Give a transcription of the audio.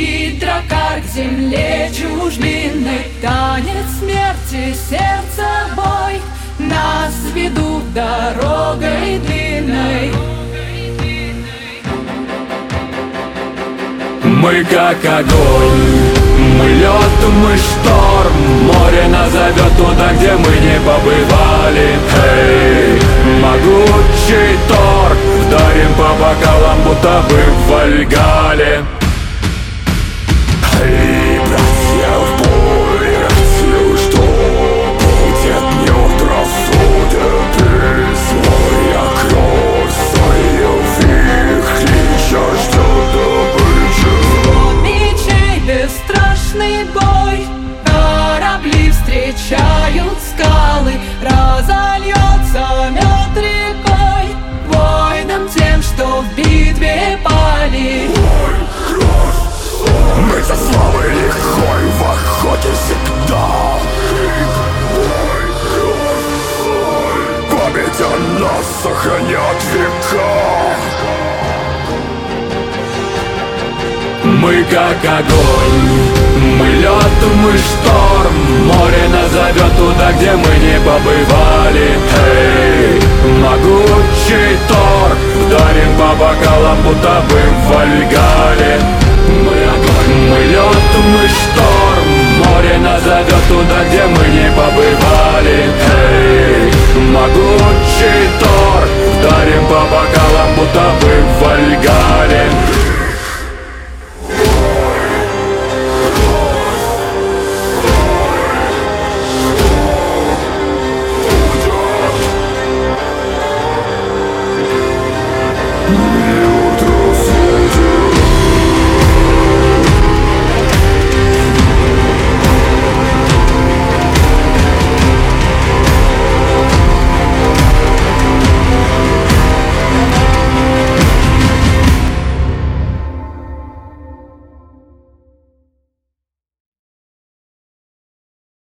Гидрокар к земле чужбинной, танец смерти, сердце бой. Нас ведут дорогой длинной. Мы как огонь, мы лед, мы шторм. Море нас зовет туда, где мы не побывали. Эй, могучий торг, вдарим по бокалам, будто бы в Вальгалле. Эй, братья в бой, сил, что будет не рассудят. И своя кровь, свою вихрь, жаждет добычи. Мечей бесстрашный бой, корабли встречают скалы, разольется мед рекой воинам тем, что в битве пали. Мы за славой лихой в охоте всегда. Память о нас сохранят века. Мы как огонь, мы лед, мы шторм. Море нас зовет туда, где мы не побывали. Эй, могучий торг, вдарим по бокалам, будто бы в Вальгалле.